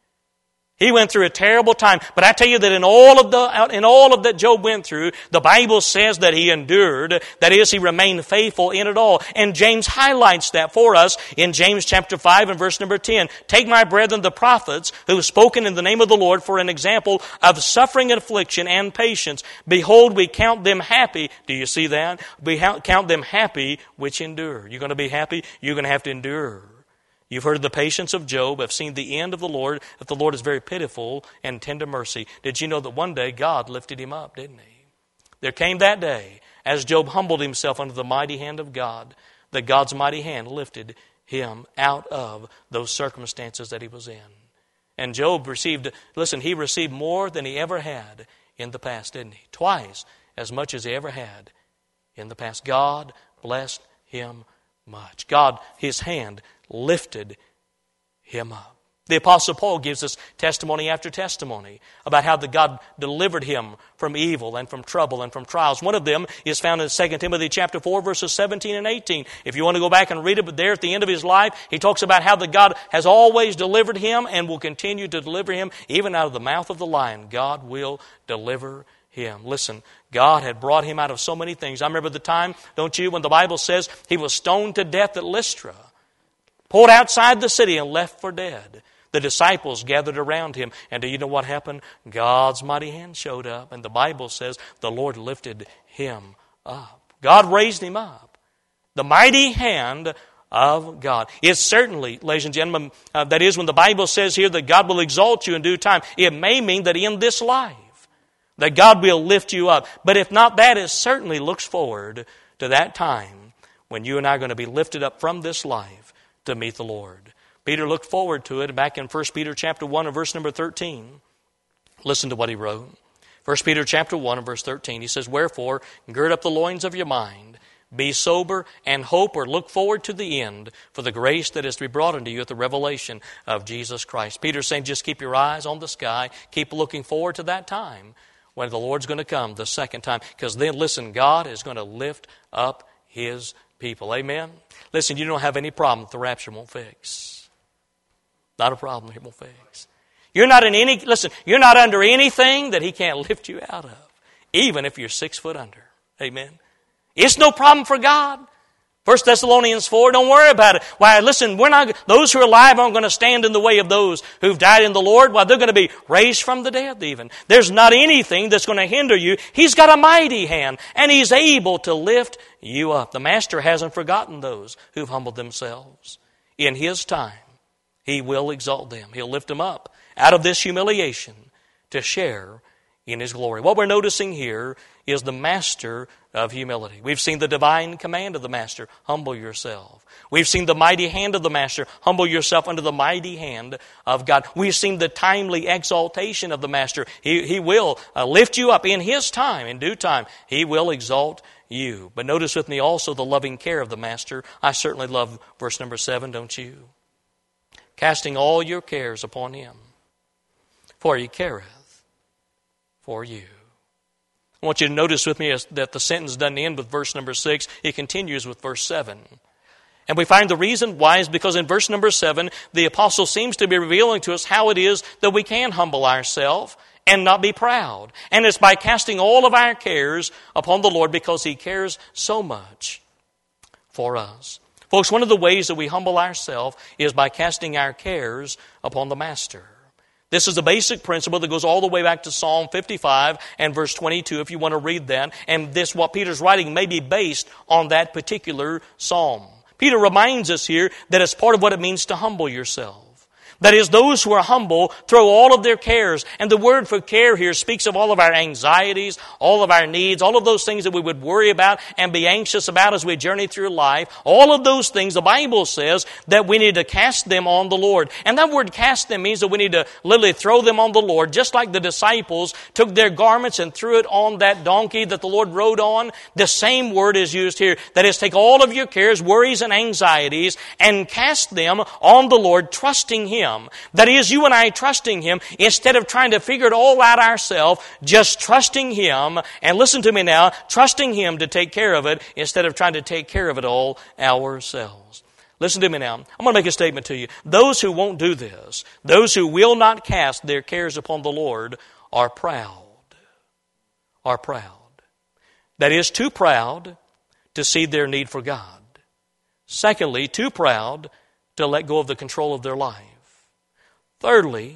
He went through a terrible time. But I tell you that in all of the, in all of that Job went through, the Bible says that he endured. That is, he remained faithful in it all. And James highlights that for us in James chapter five and verse number ten. Take my brethren the prophets who have spoken in the name of the Lord for an example of suffering and affliction and patience. Behold, we count them happy. Do you see that? We count them happy which endure. You're going to be happy? You're going to have to endure. You've heard of the patience of Job, have seen the end of the Lord, that the Lord is very pitiful and tender mercy. Did you know that one day God lifted him up, didn't he? There came that day, as Job humbled himself under the mighty hand of God, that God's mighty hand lifted him out of those circumstances that he was in. And Job received, listen, he received more than he ever had in the past, didn't he? Twice as much as he ever had in the past. God blessed him much. God, his hand lifted him up. The Apostle Paul gives us testimony after testimony about how that God delivered him from evil and from trouble and from trials. One of them is found in Second Timothy chapter four, verses seventeen and eighteen. If you want to go back and read it, but there at the end of his life, he talks about how that God has always delivered him and will continue to deliver him even out of the mouth of the lion. God will deliver him. Listen, God had brought him out of so many things. I remember the time, don't you, when the Bible says he was stoned to death at Lystra, pulled outside the city and left for dead. The disciples gathered around him. And do you know what happened? God's mighty hand showed up. And the Bible says the Lord lifted him up. God raised him up. The mighty hand of God. It's certainly, ladies and gentlemen, uh, that is when the Bible says here that God will exalt you in due time. It may mean that in this life, that God will lift you up. But if not that, it certainly looks forward to that time when you and I are going to be lifted up from this life to meet the Lord. Peter looked forward to it back in First Peter chapter one and verse number thirteen. Listen to what he wrote. First Peter chapter one and verse thirteen. He says, wherefore, gird up the loins of your mind, be sober, and hope or look forward to the end for the grace that is to be brought unto you at the revelation of Jesus Christ. Peter's saying, just keep your eyes on the sky. Keep looking forward to that time when the Lord's going to come the second time. Because then, listen, God is going to lift up his people. Amen? Listen, you don't have any problem that the rapture won't fix. Not a problem he won't fix. You're not in any, listen, you're not under anything that he can't lift you out of. Even if you're six foot under. Amen? It's no problem for God. First Thessalonians four, don't worry about it. Why, listen, we're not, those who are alive aren't going to stand in the way of those who've died in the Lord. Why, they're going to be raised from the dead even. There's not anything that's going to hinder you. He's got a mighty hand, and he's able to lift you up. The Master hasn't forgotten those who've humbled themselves. In his time, he will exalt them. He'll lift them up out of this humiliation to share in his glory. What we're noticing here is the Master of humility. We've seen the divine command of the Master, humble yourself. We've seen the mighty hand of the Master, humble yourself under the mighty hand of God. We've seen the timely exaltation of the Master. He, he will uh, lift you up in his time, in due time. He will exalt you. But notice with me also the loving care of the Master. I certainly love verse number seven, don't you? Casting all your cares upon him, for he careth for you. I want you to notice with me that the sentence doesn't end with verse number six. It continues with verse seven. And we find the reason why is because in verse number seven, the apostle seems to be revealing to us how it is that we can humble ourselves and not be proud. And it's by casting all of our cares upon the Lord because he cares so much for us. Folks, one of the ways that we humble ourselves is by casting our cares upon the Master. This is a basic principle that goes all the way back to Psalm fifty-five and verse twenty-two, if you want to read that. And this, what Peter's writing, may be based on that particular psalm. Peter reminds us here that it's part of what it means to humble yourself. That is, those who are humble throw all of their cares. And the word for care here speaks of all of our anxieties, all of our needs, all of those things that we would worry about and be anxious about as we journey through life. All of those things, the Bible says that we need to cast them on the Lord. And that word cast them means that we need to literally throw them on the Lord, just like the disciples took their garments and threw it on that donkey that the Lord rode on. The same word is used here. That is, take all of your cares, worries, and anxieties and cast them on the Lord, trusting Him. That is, you and I trusting Him instead of trying to figure it all out ourselves, just trusting Him, and listen to me now, trusting Him to take care of it instead of trying to take care of it all ourselves. Listen to me now. I'm going to make a statement to you. Those who won't do this, those who will not cast their cares upon the Lord, are proud. Are proud. That is, too proud to see their need for God. Secondly, too proud to let go of the control of their life. Thirdly,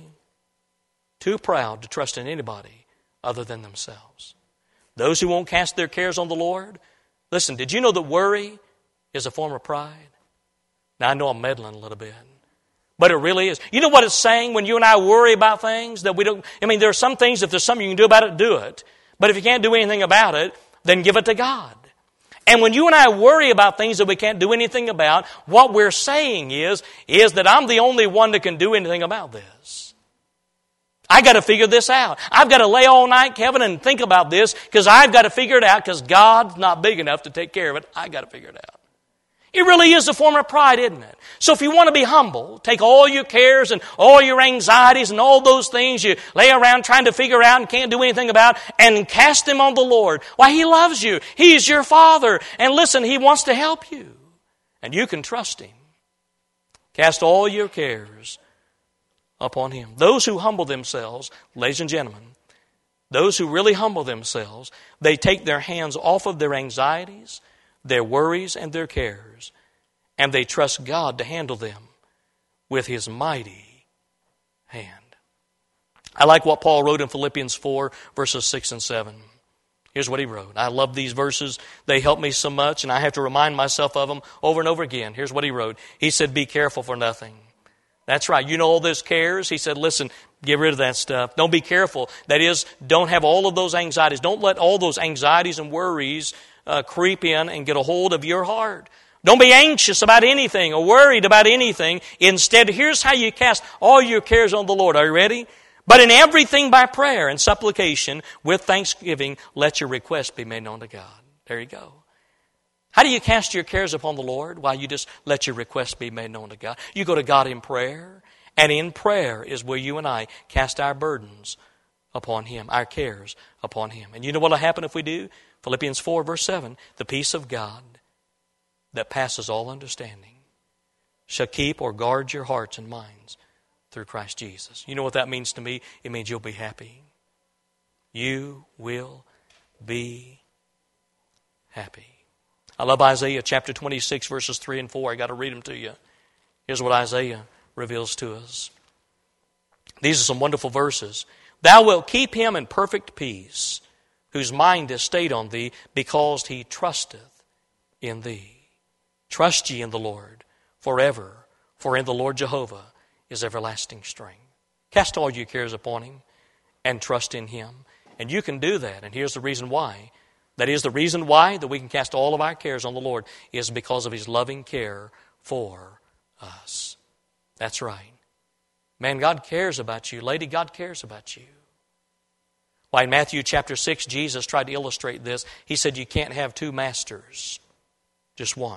too proud to trust in anybody other than themselves. Those who won't cast their cares on the Lord. Listen, did you know that worry is a form of pride? Now, I know I'm meddling a little bit, but it really is. You know what it's saying when you and I worry about things that we don't, I mean, there are some things, if there's something you can do about it, do it. But if you can't do anything about it, then give it to God. And when you and I worry about things that we can't do anything about, what we're saying is, is that I'm the only one that can do anything about this. I got to figure this out. I've got to lay all night, Kevin, and think about this because I've got to figure it out because God's not big enough to take care of it. I got to figure it out. It really is a form of pride, isn't it? So if you want to be humble, take all your cares and all your anxieties and all those things you lay around trying to figure out and can't do anything about and cast them on the Lord. Why, He loves you. He's your Father. And listen, He wants to help you. And you can trust Him. Cast all your cares upon Him. Those who humble themselves, ladies and gentlemen, those who really humble themselves, they take their hands off of their anxieties, their worries, and their cares, and they trust God to handle them with His mighty hand. I like what Paul wrote in Philippians four, verses six and seven. Here's what he wrote. I love these verses. They help me so much, and I have to remind myself of them over and over again. Here's what he wrote. He said, be careful for nothing. That's right. You know all those cares? He said, listen, get rid of that stuff. Don't be careful. That is, don't have all of those anxieties. Don't let all those anxieties and worries uh, creep in and get a hold of your heart. Don't be anxious about anything or worried about anything. Instead, here's how you cast all your cares on the Lord. Are you ready? But in everything by prayer and supplication with thanksgiving, let your request be made known to God. There you go. How do you cast your cares upon the Lord? Why, you just let your request be made known to God. You go to God in prayer, and in prayer is where you and I cast our burdens upon Him, our cares upon Him. And you know what will happen if we do? Philippians four, verse seven, the peace of God that passes all understanding shall keep or guard your hearts and minds through Christ Jesus. You know what that means to me? It means you'll be happy. You will be happy. I love Isaiah chapter twenty-six, verses three and four. I got to read them to you. Here's what Isaiah reveals to us. These are some wonderful verses. Thou wilt keep him in perfect peace, whose mind is stayed on thee, because he trusteth in thee. Trust ye in the Lord forever, for in the Lord Jehovah is everlasting strength. Cast all your cares upon Him and trust in Him. And you can do that. And here's the reason why. That is the reason why that we can cast all of our cares on the Lord is because of His loving care for us. That's right. Man, God cares about you. Lady, God cares about you. Why, in Matthew chapter six, Jesus tried to illustrate this. He said you can't have two masters, just one.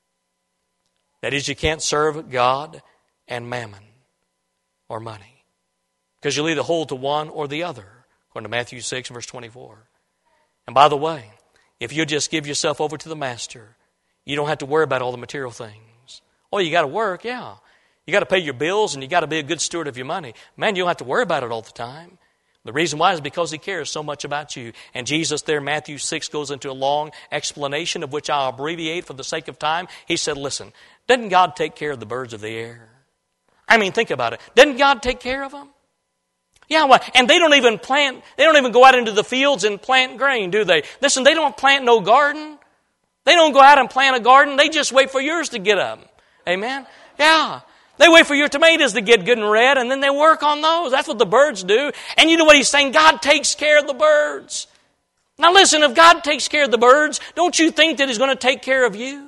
That is, you can't serve God and mammon or money, because you'll either hold to one or the other, according to Matthew six, verse twenty-four. And by the way, if you just give yourself over to the Master, you don't have to worry about all the material things. Oh, you got to work, yeah. You got to pay your bills and you got to be a good steward of your money. Man, you don't have to worry about it all the time. The reason why is because He cares so much about you. And Jesus there, Matthew six, goes into a long explanation of which I'll abbreviate for the sake of time. He said, listen, doesn't God take care of the birds of the air? I mean, think about it. Doesn't God take care of them? Yeah, well, and they don't even plant, they don't even go out into the fields and plant grain, do they? Listen, they don't plant no garden. They don't go out and plant a garden. They just wait for yours to get up. Amen? Yeah. They wait for your tomatoes to get good and red, and then they work on those. That's what the birds do. And you know what he's saying? God takes care of the birds. Now listen, if God takes care of the birds, don't you think that He's going to take care of you?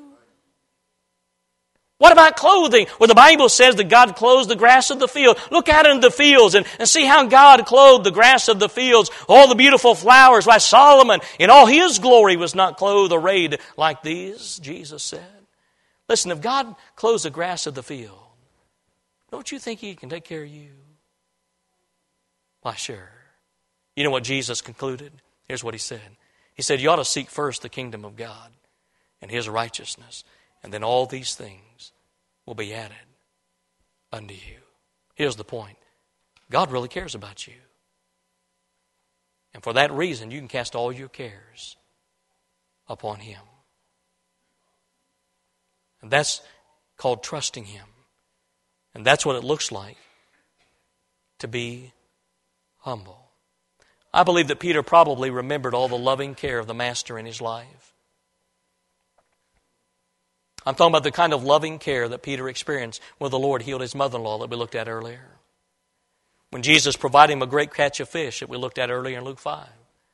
What about clothing? Well, the Bible says that God clothes the grass of the field. Look out into the fields and, and see how God clothed the grass of the fields, all the beautiful flowers. Why, Solomon in all his glory was not clothed, arrayed like these, Jesus said. Listen, if God clothes the grass of the field, don't you think He can take care of you? Why, sure. You know what Jesus concluded? Here's what He said. He said, you ought to seek first the kingdom of God and His righteousness, and then all these things will be added unto you. Here's the point. God really cares about you. And for that reason, you can cast all your cares upon Him. And that's called trusting Him. And that's what it looks like to be humble. I believe that Peter probably remembered all the loving care of the Master in his life. I'm talking about the kind of loving care that Peter experienced when the Lord healed his mother-in-law that we looked at earlier. When Jesus provided him a great catch of fish that we looked at earlier in Luke five.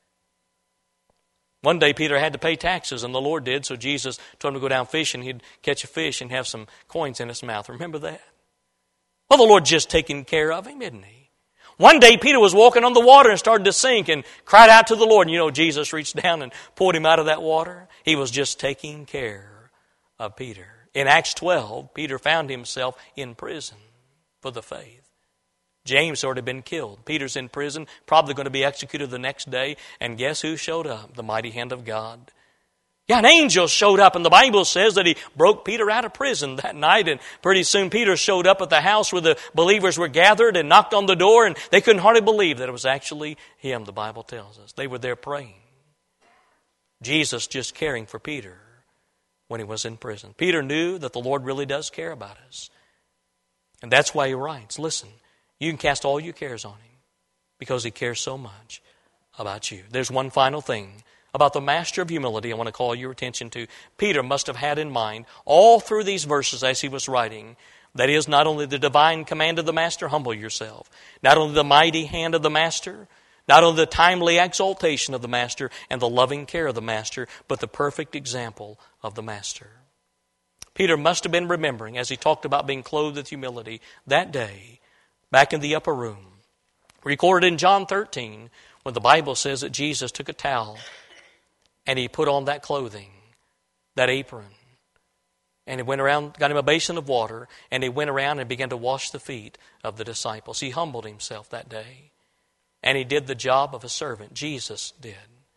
One day Peter had to pay taxes, and the Lord did, so Jesus told him to go down fishing. He'd catch a fish and have some coins in his mouth. Remember that? Well, the Lord just taking care of him, isn't He? One day Peter was walking on the water and started to sink and cried out to the Lord. And you know, Jesus reached down and pulled him out of that water. He was just taking care of Peter. In Acts twelve, Peter found himself in prison for the faith. James had already been killed. Peter's in prison, probably going to be executed the next day. And guess who showed up? The mighty hand of God. Yeah, an angel showed up, and the Bible says that he broke Peter out of prison that night, and pretty soon Peter showed up at the house where the believers were gathered and knocked on the door, and they couldn't hardly believe that it was actually him, the Bible tells us. They were there praying. Jesus just caring for Peter when he was in prison. Peter knew that the Lord really does care about us. And that's why he writes, listen, you can cast all your cares on Him because He cares so much about you. There's one final thing about the master of humility I want to call your attention to. Peter must have had in mind all through these verses as he was writing, that is, not only the divine command of the master, humble yourself, not only the mighty hand of the master, not only the timely exaltation of the master and the loving care of the master, but the perfect example of the master. Peter must have been remembering, as he talked about being clothed with humility, that day back in the upper room, recorded in John thirteen, when the Bible says that Jesus took a towel and He put on that clothing, that apron. And He went around, got him a basin of water, and He went around and began to wash the feet of the disciples. He humbled Himself that day. And He did the job of a servant. Jesus did.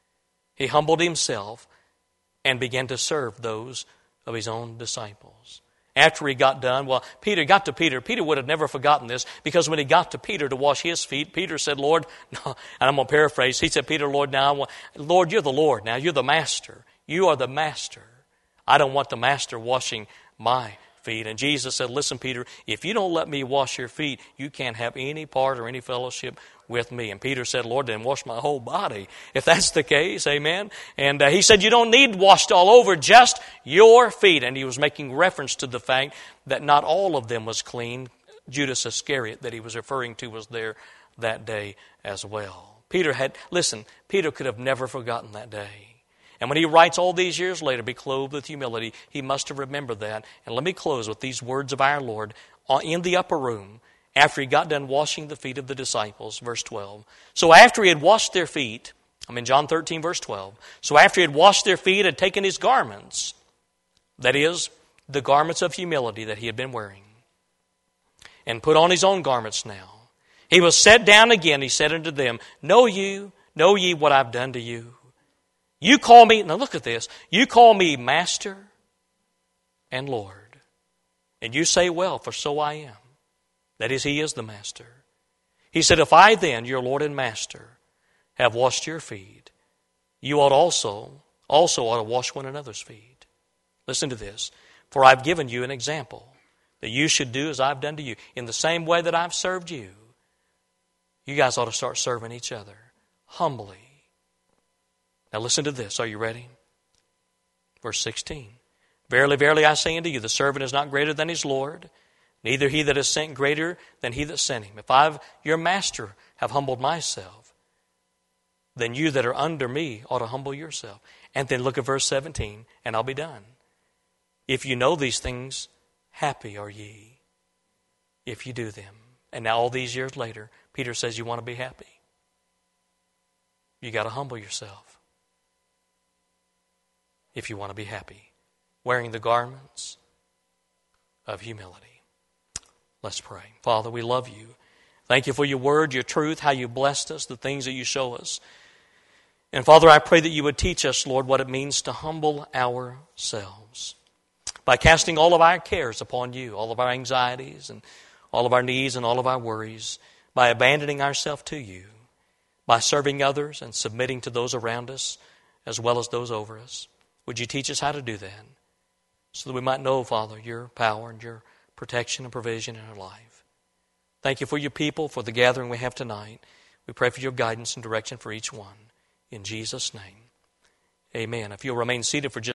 He humbled Himself and began to serve those of His own disciples. After he got done, well, Peter got to Peter. Peter would have never forgotten this, because when he got to Peter to wash his feet, Peter said, Lord, no, and I'm going to paraphrase. He said, Peter, Lord, now, I want, Lord, you're the Lord now. You're the master. You are the master. I don't want the master washing my feet. And Jesus said, listen, Peter, if you don't let me wash your feet, you can't have any part or any fellowship with me. And Peter said, Lord, then wash my whole body. If that's the case, amen. And uh, he said, you don't need washed all over, just your feet. And he was making reference to the fact that not all of them was clean. Judas Iscariot that he was referring to was there that day as well. Peter had, listen, Peter could have never forgotten that day. And when he writes all these years later, be clothed with humility, he must have remembered that. And let me close with these words of our Lord in the upper room after he got done washing the feet of the disciples, verse twelve. So after he had washed their feet, I'm in John thirteen, verse twelve. So after he had washed their feet and taken his garments, that is, the garments of humility that he had been wearing, and put on his own garments now, he was set down again. He said unto them, Know you, know ye what I've done to you? You call me, now look at this, you call me Master and Lord. And you say, well, for so I am. That is, He is the Master. He said, if I then, your Lord and Master, have washed your feet, you ought also, also ought to wash one another's feet. Listen to this. For I've given you an example that you should do as I've done to you. In the same way that I've served you, you guys ought to start serving each other humbly. Now listen to this. Are you ready? Verse sixteen. Verily, verily, I say unto you, the servant is not greater than his Lord, neither he that is sent greater than he that sent him. If I, your master, have humbled myself, then you that are under me ought to humble yourself. And then look at verse seventeen, and I'll be done. If you know these things, happy are ye if you do them. And now all these years later, Peter says you want to be happy. You got to humble yourself if you want to be happy. Wearing the garments of humility. Let's pray. Father, we love you. Thank you for your word, your truth, how you blessed us, the things that you show us. And Father, I pray that you would teach us, Lord, what it means to humble ourselves by casting all of our cares upon you, all of our anxieties and all of our needs and all of our worries, by abandoning ourselves to you, by serving others and submitting to those around us as well as those over us. Would you teach us how to do that so that we might know, Father, your power and your protection and provision in our life. Thank you for your people, for the gathering we have tonight. We pray for your guidance and direction for each one. In Jesus' name, amen. If you'll remain seated for just